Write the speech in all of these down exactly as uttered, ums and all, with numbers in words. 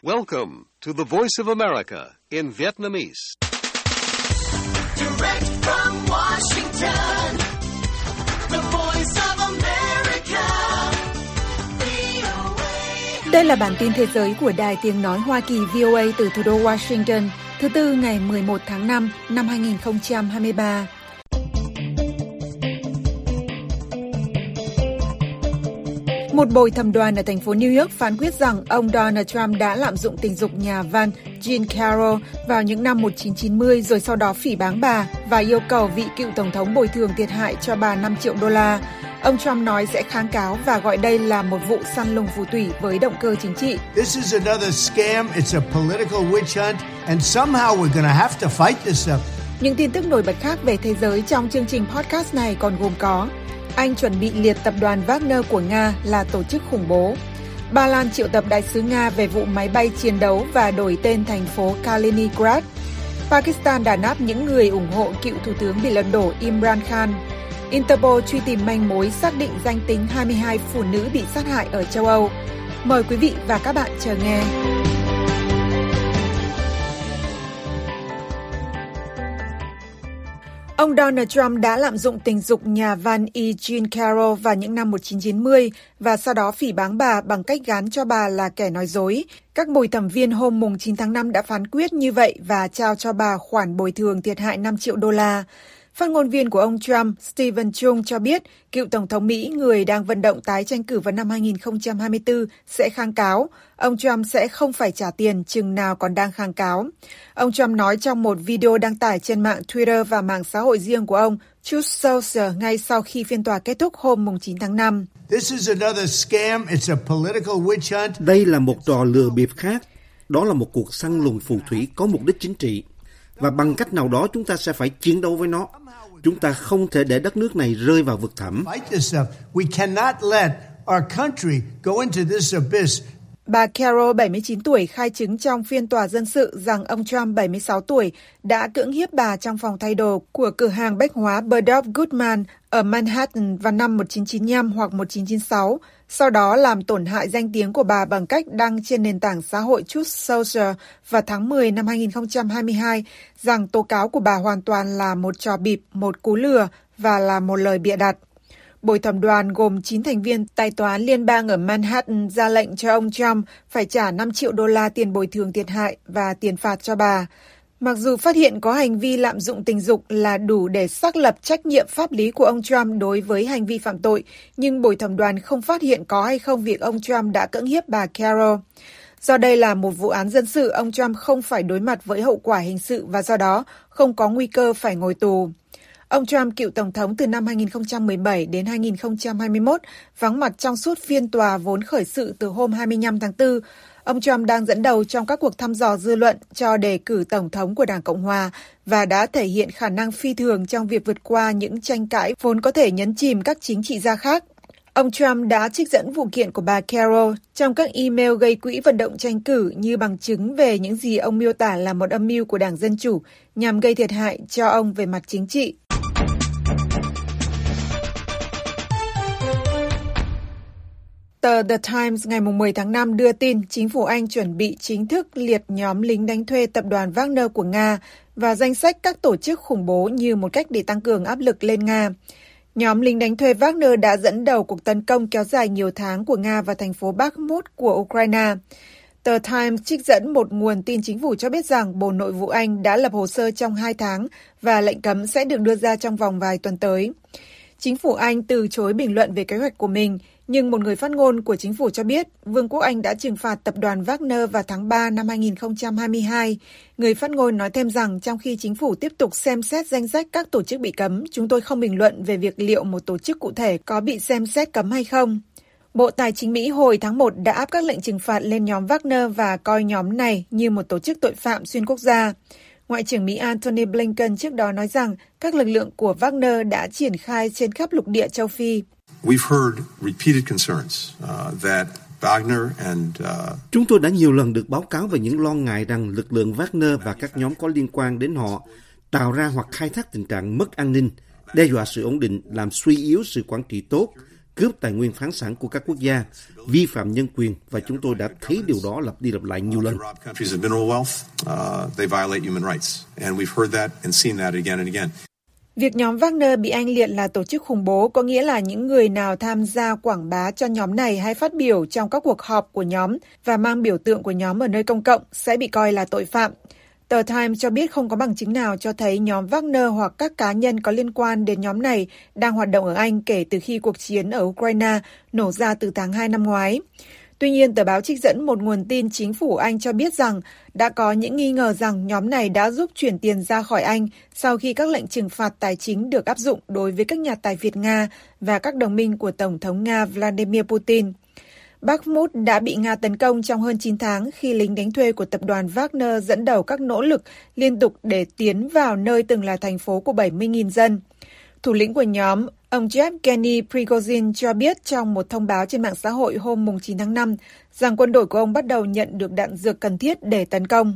Welcome to the Voice of America in Vietnamese. Direct from Washington, the Voice of America, vê o a. Đây là bản tin thế giới của Đài Tiếng Nói Hoa Kỳ vê o a từ thủ đô Washington, thứ Tư ngày mười một tháng năm năm hai nghìn không trăm hai mươi ba. Một bồi thẩm đoàn ở thành phố New York phán quyết rằng ông Donald Trump đã lạm dụng tình dục nhà văn Jean Carroll vào những năm một nghìn chín trăm chín mươi rồi sau đó phỉ báng bà và yêu cầu vị cựu tổng thống bồi thường thiệt hại cho bà năm triệu đô la. Ông Trump nói sẽ kháng cáo và gọi đây là một vụ săn lùng phù thủy với động cơ chính trị. This is another scam. It's a political witch hunt, and somehow we're going to have to fight this up. Những tin tức nổi bật khác về thế giới trong chương trình podcast này còn gồm có: Anh chuẩn bị liệt tập đoàn Wagner của Nga là tổ chức khủng bố. Ba Lan triệu tập đại sứ Nga về vụ máy bay chiến đấu và đổi tên thành phố Kaliningrad. Pakistan đàn áp những người ủng hộ cựu thủ tướng bị lật đổ Imran Khan. Interpol truy tìm manh mối xác định danh tính hai mươi hai phụ nữ bị sát hại ở châu Âu. Mời quý vị và các bạn chờ nghe. Ông Donald Trump đã lạm dụng tình dục nhà văn E. Jean Carroll vào những năm một nghìn chín trăm chín mươi và sau đó phỉ báng bà bằng cách gán cho bà là kẻ nói dối. Các bồi thẩm viên hôm mùng chín tháng năm đã phán quyết như vậy và trao cho bà khoản bồi thường thiệt hại năm triệu đô la. Phát ngôn viên của ông Trump, Stephen Chung cho biết cựu Tổng thống Mỹ, người đang vận động tái tranh cử vào năm hai nghìn không trăm hai mươi tư, sẽ kháng cáo. Ông Trump sẽ không phải trả tiền chừng nào còn đang kháng cáo. Ông Trump nói trong một video đăng tải trên mạng Twitter và mạng xã hội riêng của ông, Truth Social, ngay sau khi phiên tòa kết thúc hôm mùng chín tháng năm. This is another scam. It's a political witch hunt. Đây là một trò lừa bịp khác. Đó là một cuộc săn lùng phù thủy có mục đích chính trị. Và bằng cách nào đó chúng ta sẽ phải chiến đấu với nó. Chúng ta không thể để đất nước này rơi vào vực thẳm. Bà Carroll, bảy mươi chín tuổi, khai chứng trong phiên tòa dân sự rằng ông Trump, bảy mươi sáu tuổi, đã cưỡng hiếp bà trong phòng thay đồ của cửa hàng bách hóa Bergdorf Goodman ở Manhattan vào năm một nghìn chín trăm chín mươi lăm hoặc một nghìn chín trăm chín mươi sáu, sau đó làm tổn hại danh tiếng của bà bằng cách đăng trên nền tảng xã hội Truth Social vào tháng mười năm hai nghìn không trăm hai mươi hai rằng tố cáo của bà hoàn toàn là một trò bịp, một cú lừa và là một lời bịa đặt. Bồi thẩm đoàn gồm chín thành viên tại tòa án liên bang ở Manhattan ra lệnh cho ông Trump phải trả năm triệu đô la tiền bồi thường thiệt hại và tiền phạt cho bà. Mặc dù phát hiện có hành vi lạm dụng tình dục là đủ để xác lập trách nhiệm pháp lý của ông Trump đối với hành vi phạm tội, nhưng bồi thẩm đoàn không phát hiện có hay không việc ông Trump đã cưỡng hiếp bà Carroll. Do đây là một vụ án dân sự, ông Trump không phải đối mặt với hậu quả hình sự và do đó không có nguy cơ phải ngồi tù. Ông Trump, cựu tổng thống từ năm hai nghìn không trăm mười bảy đến hai nghìn không trăm hai mươi mốt, vắng mặt trong suốt phiên tòa vốn khởi sự từ hôm hai mươi lăm tháng tư. Ông Trump đang dẫn đầu trong các cuộc thăm dò dư luận cho đề cử tổng thống của Đảng Cộng Hòa và đã thể hiện khả năng phi thường trong việc vượt qua những tranh cãi vốn có thể nhấn chìm các chính trị gia khác. Ông Trump đã trích dẫn vụ kiện của bà Carroll trong các email gây quỹ vận động tranh cử như bằng chứng về những gì ông miêu tả là một âm mưu của Đảng Dân Chủ nhằm gây thiệt hại cho ông về mặt chính trị. Tờ The Times ngày mười tháng năm đưa tin chính phủ Anh chuẩn bị chính thức liệt nhóm lính đánh thuê tập đoàn Wagner của Nga vào danh sách các tổ chức khủng bố như một cách để tăng cường áp lực lên Nga. Nhóm lính đánh thuê Wagner đã dẫn đầu cuộc tấn công kéo dài nhiều tháng của Nga vào thành phố Bakhmut của Ukraine. Tờ Times trích dẫn một nguồn tin chính phủ cho biết rằng Bộ Nội vụ Anh đã lập hồ sơ trong hai tháng và lệnh cấm sẽ được đưa ra trong vòng vài tuần tới. Chính phủ Anh từ chối bình luận về kế hoạch của mình, nhưng một người phát ngôn của chính phủ cho biết Vương quốc Anh đã trừng phạt tập đoàn Wagner vào tháng ba năm hai nghìn không trăm hai mươi hai. Người phát ngôn nói thêm rằng trong khi chính phủ tiếp tục xem xét danh sách các tổ chức bị cấm, chúng tôi không bình luận về việc liệu một tổ chức cụ thể có bị xem xét cấm hay không. Bộ Tài chính Mỹ hồi tháng một đã áp các lệnh trừng phạt lên nhóm Wagner và coi nhóm này như một tổ chức tội phạm xuyên quốc gia. Ngoại trưởng Mỹ Antony Blinken trước đó nói rằng các lực lượng của Wagner đã triển khai trên khắp lục địa châu Phi. We've heard repeated concerns uh, that Wagner and uh... Chúng tôi đã nhiều lần được báo cáo về những lo ngại rằng lực lượng Wagner và các nhóm có liên quan đến họ tạo ra hoặc khai thác tình trạng mất an ninh, đe dọa sự ổn định, làm suy yếu sự quản trị tốt, cướp tài nguyên khoáng sản của các quốc gia, vi phạm nhân quyền, và chúng tôi đã thấy điều đó lặp đi lặp lại nhiều lần. Việc nhóm Wagner bị Anh liệt là tổ chức khủng bố có nghĩa là những người nào tham gia quảng bá cho nhóm này hay phát biểu trong các cuộc họp của nhóm và mang biểu tượng của nhóm ở nơi công cộng sẽ bị coi là tội phạm. Tờ Times cho biết không có bằng chứng nào cho thấy nhóm Wagner hoặc các cá nhân có liên quan đến nhóm này đang hoạt động ở Anh kể từ khi cuộc chiến ở Ukraine nổ ra từ tháng hai năm ngoái. Tuy nhiên, tờ báo trích dẫn một nguồn tin chính phủ Anh cho biết rằng đã có những nghi ngờ rằng nhóm này đã giúp chuyển tiền ra khỏi Anh sau khi các lệnh trừng phạt tài chính được áp dụng đối với các nhà tài phiệt Nga và các đồng minh của Tổng thống Nga Vladimir Putin. Bakhmut đã bị Nga tấn công trong hơn chín tháng khi lính đánh thuê của tập đoàn Wagner dẫn đầu các nỗ lực liên tục để tiến vào nơi từng là thành phố của bảy mươi nghìn dân. Thủ lĩnh của nhóm, ông Yevgeny Prigozhin cho biết trong một thông báo trên mạng xã hội hôm chín tháng năm rằng quân đội của ông bắt đầu nhận được đạn dược cần thiết để tấn công.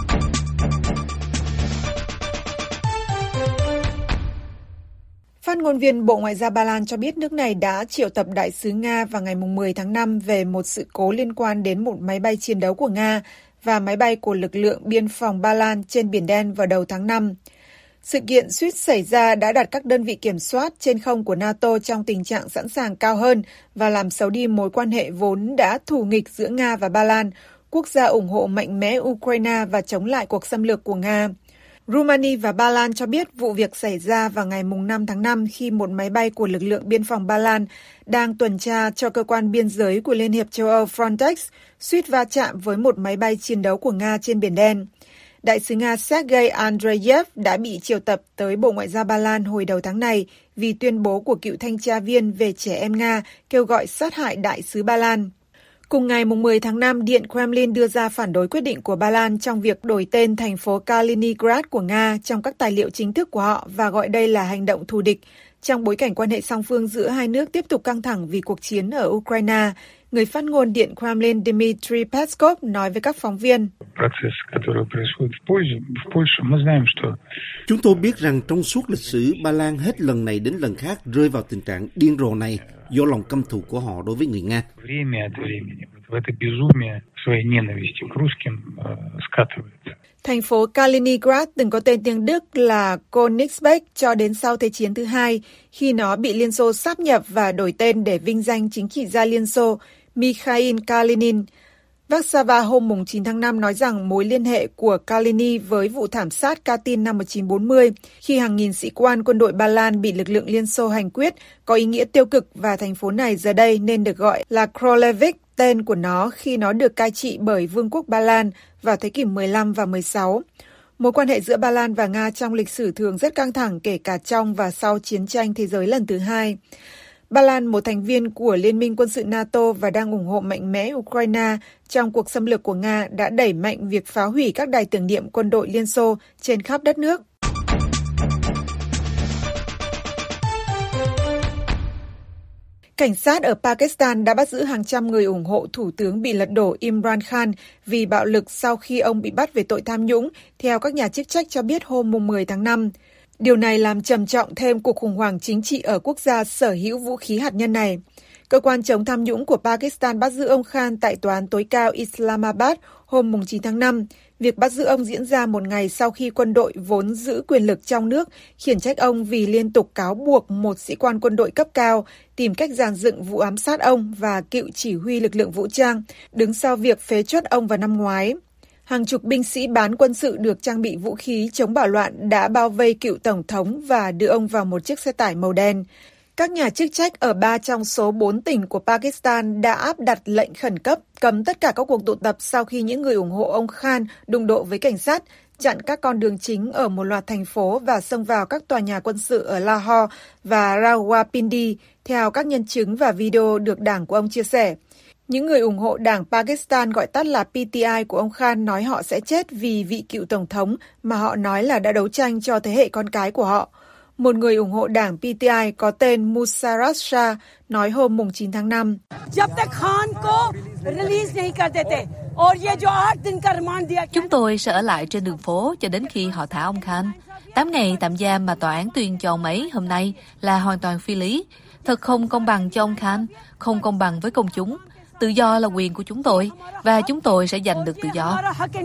Phát ngôn viên Bộ Ngoại giao Ba Lan cho biết nước này đã triệu tập đại sứ Nga vào ngày mười tháng năm về một sự cố liên quan đến một máy bay chiến đấu của Nga và máy bay của lực lượng biên phòng Ba Lan trên Biển Đen vào đầu tháng năm. Sự kiện suýt xảy ra đã đặt các đơn vị kiểm soát trên không của NATO trong tình trạng sẵn sàng cao hơn và làm xấu đi mối quan hệ vốn đã thù nghịch giữa Nga và Ba Lan, quốc gia ủng hộ mạnh mẽ Ukraine và chống lại cuộc xâm lược của Nga. Rumani và Ba Lan cho biết vụ việc xảy ra vào ngày năm tháng năm khi một máy bay của lực lượng biên phòng Ba Lan đang tuần tra cho cơ quan biên giới của Liên hiệp châu Âu Frontex suýt va chạm với một máy bay chiến đấu của Nga trên Biển Đen. Đại sứ Nga Sergei Andreyev đã bị triệu tập tới Bộ Ngoại giao Ba Lan hồi đầu tháng này vì tuyên bố của cựu thanh tra viên về trẻ em Nga kêu gọi sát hại đại sứ Ba Lan. Cùng ngày mười tháng năm, Điện Kremlin đưa ra phản đối quyết định của Ba Lan trong việc đổi tên thành phố Kaliningrad của Nga trong các tài liệu chính thức của họ và gọi đây là hành động thù địch, trong bối cảnh quan hệ song phương giữa hai nước tiếp tục căng thẳng vì cuộc chiến ở Ukraine. Người phát ngôn Điện Kremlin Dmitry Peskov nói với các phóng viên. Chúng tôi biết rằng trong suốt lịch sử, Ba Lan hết lần này đến lần khác rơi vào tình trạng điên rồ này do lòng căm thù của họ đối với người Nga. Thành phố Kaliningrad từng có tên tiếng Đức là Königsberg cho đến sau Thế chiến thứ hai, khi nó bị Liên Xô sáp nhập và đổi tên để vinh danh chính trị gia Liên Xô Mikhail Kalinin. Warsaw hôm chín tháng năm nói rằng mối liên hệ của Kalinin với vụ thảm sát Katyn năm một nghìn chín trăm bốn mươi, khi hàng nghìn sĩ quan quân đội Ba Lan bị lực lượng Liên Xô hành quyết, có ý nghĩa tiêu cực và thành phố này giờ đây nên được gọi là Królewicz, tên của nó khi nó được cai trị bởi Vương quốc Ba Lan vào thế kỷ mười lăm và mười sáu. Mối quan hệ giữa Ba Lan và Nga trong lịch sử thường rất căng thẳng kể cả trong và sau chiến tranh thế giới lần thứ hai. Ba Lan, một thành viên của Liên minh quân sự NATO và đang ủng hộ mạnh mẽ Ukraine trong cuộc xâm lược của Nga, đã đẩy mạnh việc phá hủy các đài tưởng niệm quân đội Liên Xô trên khắp đất nước. Cảnh sát ở Pakistan đã bắt giữ hàng trăm người ủng hộ thủ tướng bị lật đổ Imran Khan vì bạo lực sau khi ông bị bắt về tội tham nhũng, theo các nhà chức trách cho biết hôm mười tháng năm. Điều này làm trầm trọng thêm cuộc khủng hoảng chính trị ở quốc gia sở hữu vũ khí hạt nhân này. Cơ quan chống tham nhũng của Pakistan bắt giữ ông Khan tại tòa án tối cao Islamabad hôm chín tháng năm. Việc bắt giữ ông diễn ra một ngày sau khi quân đội vốn giữ quyền lực trong nước khiển trách ông vì liên tục cáo buộc một sĩ quan quân đội cấp cao tìm cách dàn dựng vụ ám sát ông và cựu chỉ huy lực lượng vũ trang, đứng sau việc phế truất ông vào năm ngoái. Hàng chục binh sĩ bán quân sự được trang bị vũ khí chống bạo loạn đã bao vây cựu tổng thống và đưa ông vào một chiếc xe tải màu đen. Các nhà chức trách ở ba trong số bốn tỉnh của Pakistan đã áp đặt lệnh khẩn cấp cấm tất cả các cuộc tụ tập sau khi những người ủng hộ ông Khan đụng độ với cảnh sát, chặn các con đường chính ở một loạt thành phố và xông vào các tòa nhà quân sự ở Lahore và Rawalpindi, theo các nhân chứng và video được đảng của ông chia sẻ. Những người ủng hộ đảng Pakistan gọi tắt là pê tê i của ông Khan nói họ sẽ chết vì vị cựu tổng thống mà họ nói là đã đấu tranh cho thế hệ con cái của họ. Một người ủng hộ đảng pê tê i có tên Musarat Shah nói hôm chín tháng năm. Chúng tôi sẽ ở lại trên đường phố cho đến khi họ thả ông Khan. Tám ngày tạm giam mà tòa án tuyên cho ông ấy hôm nay là hoàn toàn phi lý. Thật không công bằng cho ông Khan, không công bằng với công chúng. Tự do là quyền của chúng tôi, và chúng tôi sẽ giành được tự do.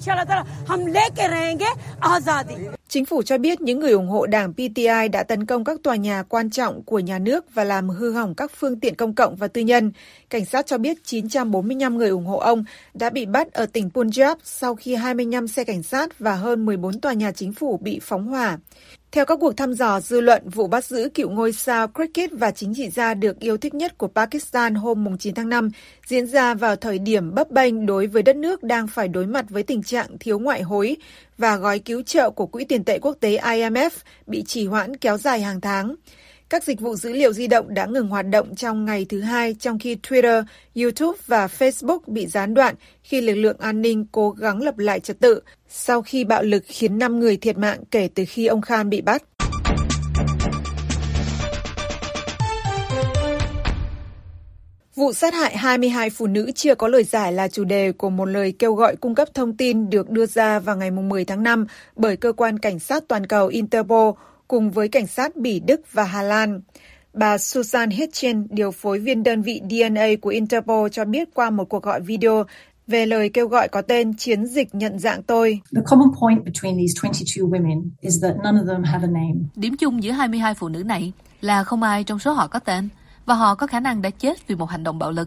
Chính phủ cho biết những người ủng hộ đảng pê tê i đã tấn công các tòa nhà quan trọng của nhà nước và làm hư hỏng các phương tiện công cộng và tư nhân. Cảnh sát cho biết chín trăm bốn mươi lăm người ủng hộ ông đã bị bắt ở tỉnh Punjab sau khi hai mươi lăm xe cảnh sát và hơn mười bốn tòa nhà chính phủ bị phóng hỏa. Theo các cuộc thăm dò dư luận, vụ bắt giữ cựu ngôi sao cricket và chính trị gia được yêu thích nhất của Pakistan hôm chín tháng năm diễn ra vào thời điểm bấp bênh đối với đất nước đang phải đối mặt với tình trạng thiếu ngoại hối và gói cứu trợ của Quỹ tiền tệ quốc tế I M F bị trì hoãn kéo dài hàng tháng. Các dịch vụ dữ liệu di động đã ngừng hoạt động trong ngày thứ hai, trong khi Twitter, YouTube và Facebook bị gián đoạn khi lực lượng an ninh cố gắng lập lại trật tự sau khi bạo lực khiến năm người thiệt mạng kể từ khi ông Khan bị bắt. Vụ sát hại hai mươi hai phụ nữ chưa có lời giải là chủ đề của một lời kêu gọi cung cấp thông tin được đưa ra vào ngày mười tháng năm bởi cơ quan cảnh sát toàn cầu Interpol cùng với cảnh sát Bỉ, Đức và Hà Lan. Bà Susan Hitchen, điều phối viên đơn vị D N A của Interpol cho biết qua một cuộc gọi video về lời kêu gọi có tên Chiến dịch nhận dạng tôi. Điểm chung giữa hai mươi hai phụ nữ này là không ai trong số họ có tên, và họ có khả năng đã chết vì một hành động bạo lực.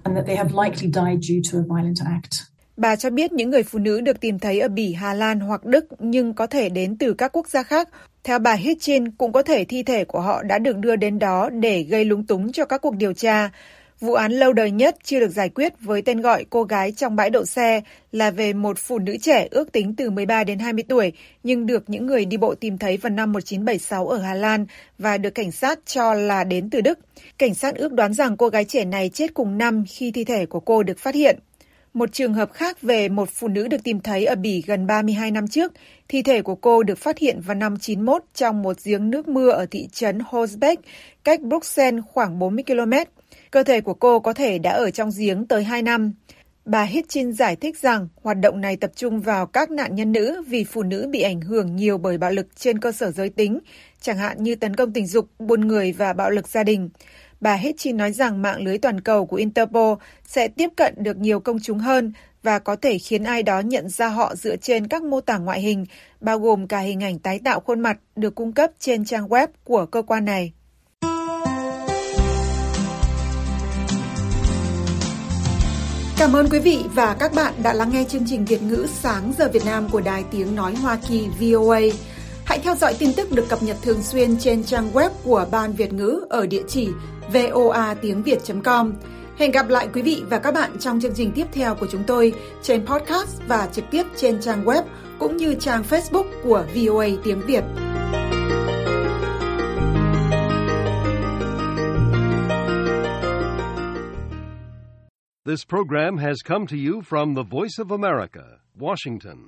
Bà cho biết những người phụ nữ được tìm thấy ở Bỉ, Hà Lan hoặc Đức nhưng có thể đến từ các quốc gia khác. Theo bà Hitchin, cũng có thể thi thể của họ đã được đưa đến đó để gây lúng túng cho các cuộc điều tra. Vụ án lâu đời nhất chưa được giải quyết với tên gọi cô gái trong bãi đậu xe là về một phụ nữ trẻ ước tính từ mười ba đến hai mươi tuổi nhưng được những người đi bộ tìm thấy vào năm một nghìn chín trăm bảy mươi sáu ở Hà Lan và được cảnh sát cho là đến từ Đức. Cảnh sát ước đoán rằng cô gái trẻ này chết cùng năm khi thi thể của cô được phát hiện. Một trường hợp khác về một phụ nữ được tìm thấy ở Bỉ gần ba mươi hai năm trước, thi thể của cô được phát hiện vào năm chín mươi mốt trong một giếng nước mưa ở thị trấn Holzbeck, cách Bruxelles khoảng bốn mươi ki lô mét. Cơ thể của cô có thể đã ở trong giếng tới hai năm. Bà Hitchin giải thích rằng hoạt động này tập trung vào các nạn nhân nữ vì phụ nữ bị ảnh hưởng nhiều bởi bạo lực trên cơ sở giới tính, chẳng hạn như tấn công tình dục, buôn người và bạo lực gia đình. Bà Hitchin nói rằng mạng lưới toàn cầu của Interpol sẽ tiếp cận được nhiều công chúng hơn và có thể khiến ai đó nhận ra họ dựa trên các mô tả ngoại hình, bao gồm cả hình ảnh tái tạo khuôn mặt được cung cấp trên trang web của cơ quan này. Cảm ơn quý vị và các bạn đã lắng nghe chương trình Việt ngữ Sáng giờ Việt Nam của Đài Tiếng Nói Hoa Kỳ V O A. Hãy theo dõi tin tức được cập nhật thường xuyên trên trang web của Ban Việt ngữ ở địa chỉ voa tiếng việt chấm com. Hẹn gặp lại quý vị và các bạn trong chương trình tiếp theo của chúng tôi trên podcast và trực tiếp trên trang web cũng như trang Facebook của V O A Tiếng Việt. This program has come to you from the Voice of America, Washington.